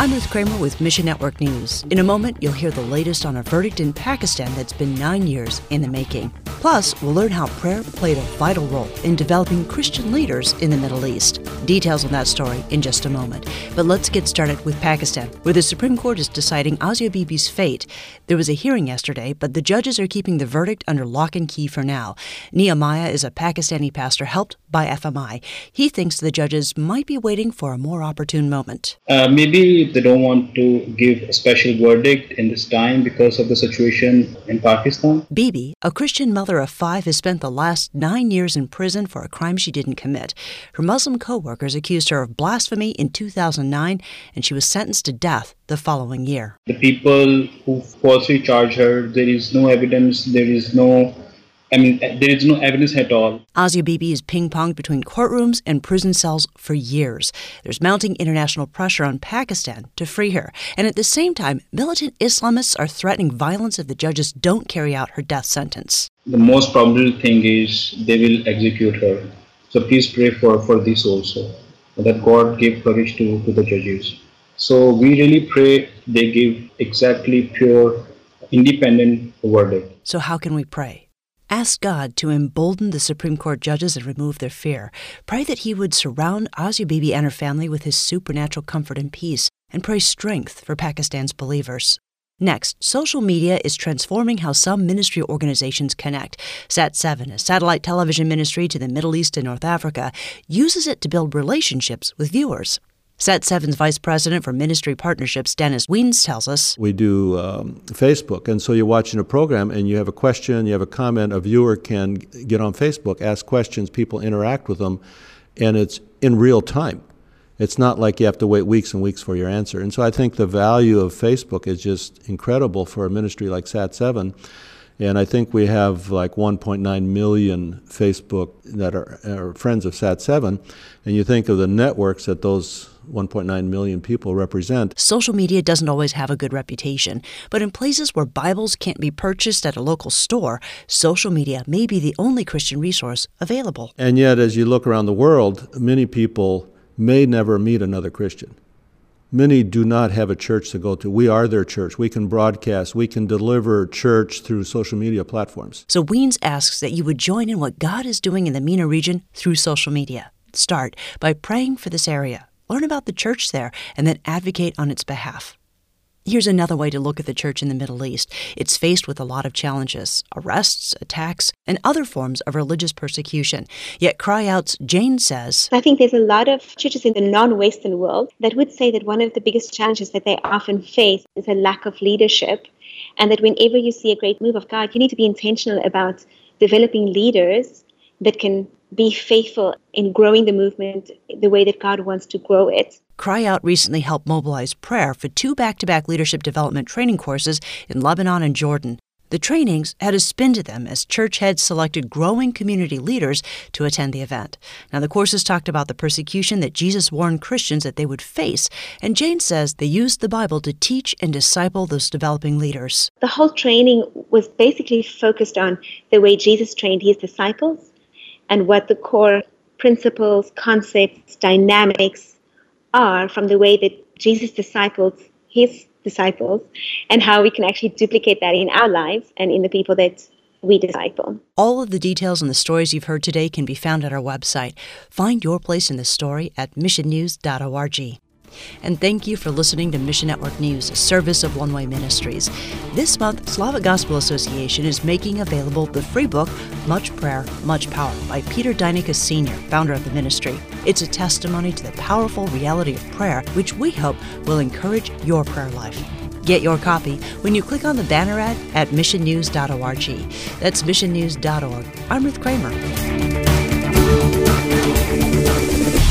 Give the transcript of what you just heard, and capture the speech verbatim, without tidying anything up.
I'm Ruth Kramer with Mission Network News. In a moment, you'll hear the latest on a verdict in Pakistan that's been nine years in the making. Plus, we'll learn how prayer played a vital role in developing Christian leaders in the Middle East. Details on that story in just a moment. But let's get started with Pakistan, where the Supreme Court is deciding Asia Bibi's fate. There was a hearing yesterday, but the judges are keeping the verdict under lock and key for now. Nehemiah is a Pakistani pastor helped by F M I. He thinks the judges might be waiting for a more opportune moment. Uh, maybe they don't want to give a special verdict in this time because of the situation in Pakistan. Bibi, a Christian mother of five, has spent the last nine years in prison for a crime she didn't commit. Her Muslim co-workers accused her of blasphemy in two thousand nine, and she was sentenced to death the following year. The people who falsely charge her, there is no evidence, there is no I mean, there is no evidence at all. Asia Bibi has ping-ponged between courtrooms and prison cells for years. There's mounting international pressure on Pakistan to free her. And at the same time, militant Islamists are threatening violence if the judges don't carry out her death sentence. The most probable thing is they will execute her. So please pray for, for this also, that God give courage to, to the judges. So we really pray they give exactly pure, independent verdict. So how can we pray? Ask God to embolden the Supreme Court judges and remove their fear. Pray that He would surround Asia Bibi and her family with His supernatural comfort and peace, and pray strength for Pakistan's believers. Next, social media is transforming how some ministry organizations connect. Sat seven, a satellite television ministry to the Middle East and North Africa, uses it to build relationships with viewers. Sat seven's Vice President for Ministry Partnerships, Dennis Wiens, tells us, We do um, Facebook, and so you're watching a program and you have a question, you have a comment, a viewer can get on Facebook, ask questions, people interact with them, and it's in real time. It's not like you have to wait weeks and weeks for your answer. And so I think the value of Facebook is just incredible for a ministry like Sat seven. And I think we have like one point nine million Facebook that are, are friends of Sat seven. And you think of the networks that those one point nine million people represent. Social media doesn't always have a good reputation, but in places where Bibles can't be purchased at a local store, social media may be the only Christian resource available. And yet, as you look around the world, many people may never meet another Christian. Many do not have a church to go to. We are their church. We can broadcast. We can deliver church through social media platforms. So Wiens asks that you would join in what God is doing in the MENA region through social media. Start by praying for this area. Learn about the church there, and then advocate on its behalf. Here's another way to look at the church in the Middle East. It's faced with a lot of challenges, arrests, attacks, and other forms of religious persecution. Yet Cry Out's Jane says, I think there's a lot of churches in the non-Western world that would say that one of the biggest challenges that they often face is a lack of leadership, and that whenever you see a great move of God, you need to be intentional about developing leaders that can be faithful in growing the movement the way that God wants to grow it. Cry Out recently helped mobilize prayer for two back-to-back leadership development training courses in Lebanon and Jordan. The trainings had a spin to them as church heads selected growing community leaders to attend the event. Now, the courses talked about the persecution that Jesus warned Christians that they would face, and Jane says they used the Bible to teach and disciple those developing leaders. The whole training was basically focused on the way Jesus trained his disciples, and what the core principles, concepts, dynamics are from the way that Jesus disciples his disciples, and how we can actually duplicate that in our lives and in the people that we disciple. All of the details and the stories you've heard today can be found at our website. Find your place in the story at mission news dot org. And thank you for listening to Mission Network News, a service of One Way Ministries. This month, Slavic Gospel Association is making available the free book, Much Prayer, Much Power, by Peter Deinicke Senior, founder of the ministry. It's a testimony to the powerful reality of prayer, which we hope will encourage your prayer life. Get your copy when you click on the banner ad at mission news dot org. That's mission news dot org. I'm Ruth Kramer.